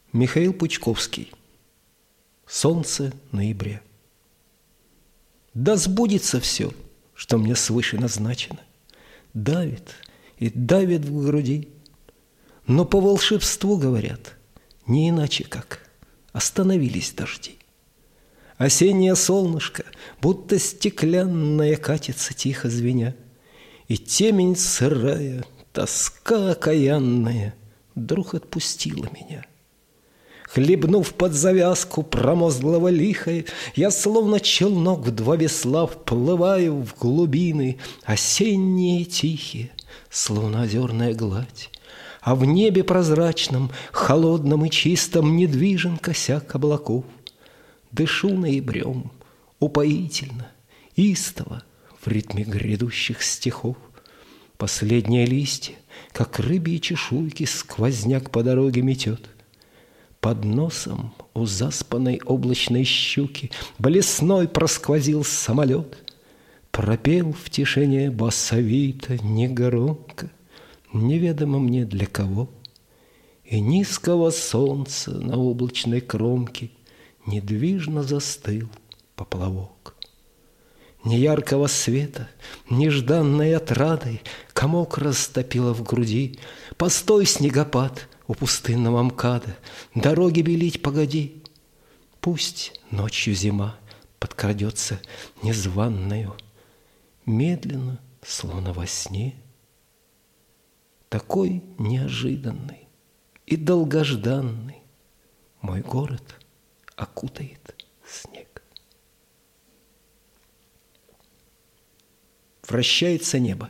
Михаил Пучковский. Солнце ноября. Да сбудется все, что мне свыше назначено. Давит и давит в груди. Но по волшебству, говорят, не иначе как остановились дожди. Осеннее солнышко, будто стеклянное, катится тихо звеня, и темень сырая, тоска окаянная вдруг отпустила меня. Хлебнув под завязку промозглого лиха, я словно челнок в два весла вплываю в глубины осенние тихие, словно озерная гладь. А в небе прозрачном, холодном и чистом недвижен косяк облаков. Дышу ноябрем упоительно, истово в ритме грядущих стихов. Последние листья, как рыбьи чешуйки, сквозняк по дороге метет. Под носом у заспанной облачной щуки блесной просквозил самолет. Пропел в тишине басовито, негромко, неведомо мне для кого. И низкого солнца на облачной кромке недвижно застыл поплавок. Ни яркого света, нежданной отрадой комок растопило в груди. Постой, снегопад, у пустынного МКАДа, дороги белить погоди. Пусть ночью зима подкрадется незваною, медленно, словно во сне. Такой неожиданный и долгожданный мой город окутает снег. Вращается небо.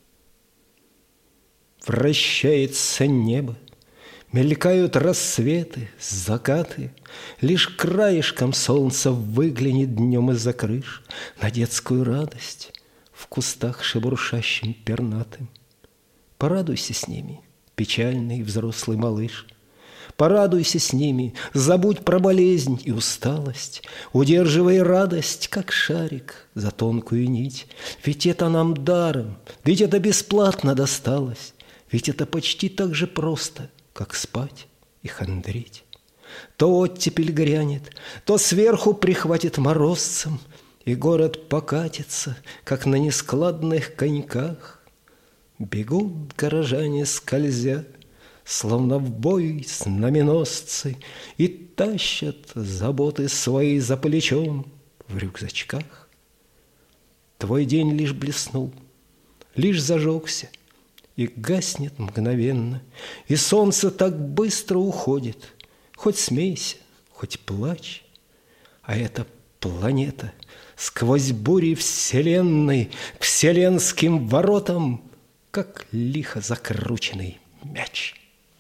Вращается небо. Мелькают рассветы, закаты. Лишь краешком солнца выглянет днем из-за крыш на детскую радость в кустах шебуршащим пернатым. Порадуйся с ними, печальный взрослый малыш. Порадуйся с ними, забудь про болезнь и усталость, удерживай радость, как шарик, за тонкую нить. Ведь это нам даром, ведь это бесплатно досталось, ведь это почти так же просто, как спать и хандрить. То оттепель грянет, то сверху прихватит морозцем, и город покатится, как на нескладных коньках. Бегут горожане скользя, словно в бой знаменосцы, и тащат заботы свои за плечом в рюкзачках. Твой день лишь блеснул, лишь зажегся, и гаснет мгновенно, и солнце так быстро уходит. Хоть смейся, хоть плачь, а эта планета сквозь бури вселенной к вселенским воротам, как лихо закрученный мяч.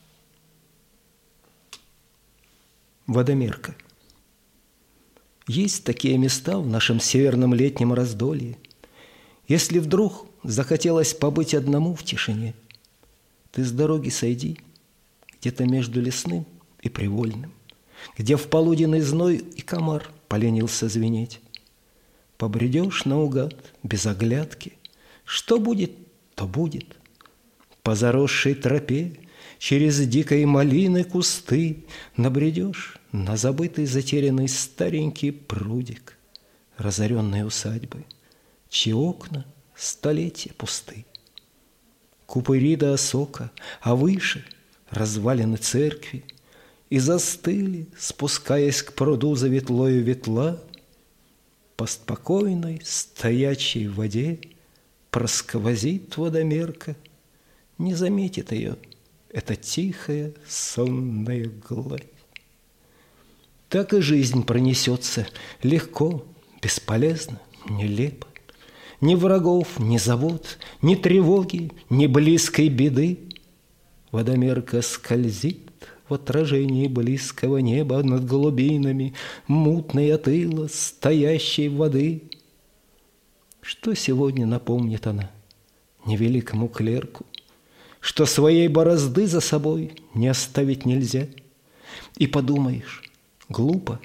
Водомерка. Есть такие места в нашем северном летнем раздолье. Если вдруг захотелось побыть одному в тишине, ты с дороги сойди где-то между лесным и привольным, где в полуденный зной и комар поленился звенеть. Побредешь наугад, без оглядки, что будет, то будет. По заросшей тропе, через дикой малины кусты набредешь на забытый затерянный старенький прудик разоренной усадьбы, чьи окна столетия пусты. Купыри да осока, а выше развалины церкви, и застыли, спускаясь к пруду за ветлою ветла. По спокойной стоячей воде просквозит водомерка, не заметит ее эта тихая сонная гладь. Так и жизнь пронесется легко, бесполезно, нелепо. Ни врагов, ни забот, ни тревоги, ни близкой беды. Водомерка скользит в отражении близкого неба над глубинами мутной от ила стоящей воды. Что сегодня напомнит она невеликому клерку, что своей борозды за собой не оставить нельзя? И подумаешь, глупо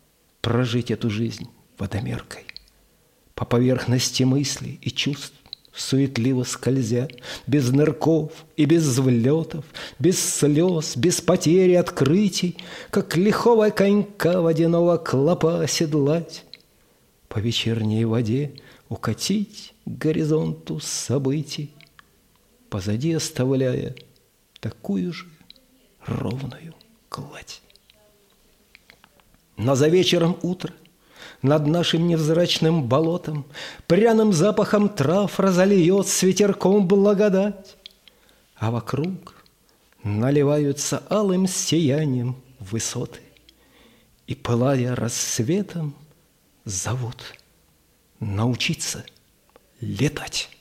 прожить эту жизнь водомеркой по поверхности мыслей и чувств, суетливо скользя, без нырков и без взлетов, без слез, без потери открытий, как лихого конька водяного клопа оседлать, по вечерней воде укатить к горизонту событий, позади оставляя такую же ровную гладь. Но за вечером утро над нашим невзрачным болотом пряным запахом трав разольет с ветерком благодать, а вокруг наливаются алым сиянием высоты и, пылая рассветом, зовут научиться летать.